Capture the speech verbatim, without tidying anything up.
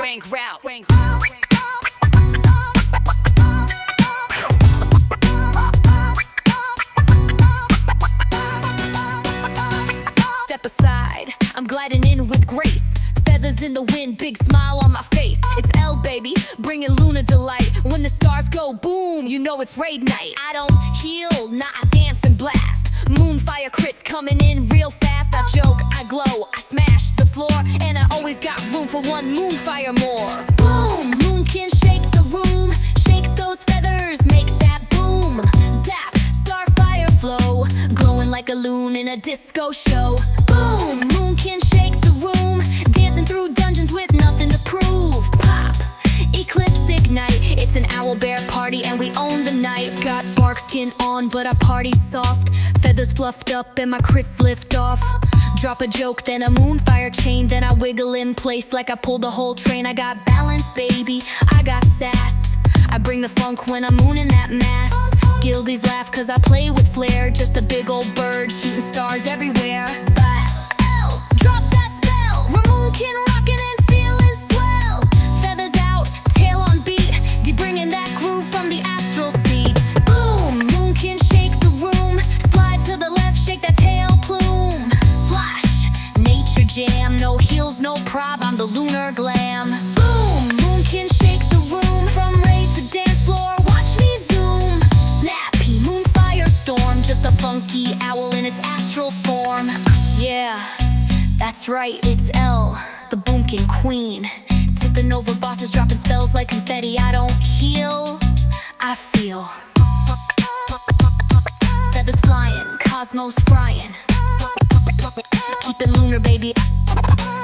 wank route. Wank. Step aside, I'm gliding in with grace. Feathers in the wind, big smile on my face. It's L, baby, bringing Luna delight. When the stars go boom, you know it's raid night. I don't heal, nah, I dance and blast. Moonfire crits coming in real fast. I joke, I glow, I smash the floor, and I always got room for one moonfire more. Boom, moon can shake the room. Shake those feathers, make that boom. Zap, starfire flow, glowing like a loon in a disco show. Boom, moon can shake the room. Dancing through dungeons with nothing to prove. Pop, eclipse ignite. It's an owl bear party and we own the night. Got bark skin on but our party's soft. Feathers fluffed up and my crits lift off. Drop a joke, then a moonfire chain. Then I wiggle in place like I pulled the whole train. I got balance, baby, I got sass. I bring the funk when I'm mooning that mass. Guildies laugh cause I play with flair. Just a big old bird shooting stars everywhere. But L, drop that spell. Ramon can rockin' and feeling swell. Feathers out, tail on beat. D bringing that groove from the astral seat. Boom, moon can shake the room. Slide to the left, shake that tail plume. Flash, nature jam. No heels, no prob, I'm the lunar glam. Boom, moon can shake the room. From raid to dance floor, watch me zoom. Snappy, moonfire storm. Just a funky owl in its astral form. Yeah, that's right, it's L, the boomkin queen. Tipping over bosses, dropping spells like confetti. I don't heal, I feel. Feathers flying, cosmos frying. Keep it lunar, baby.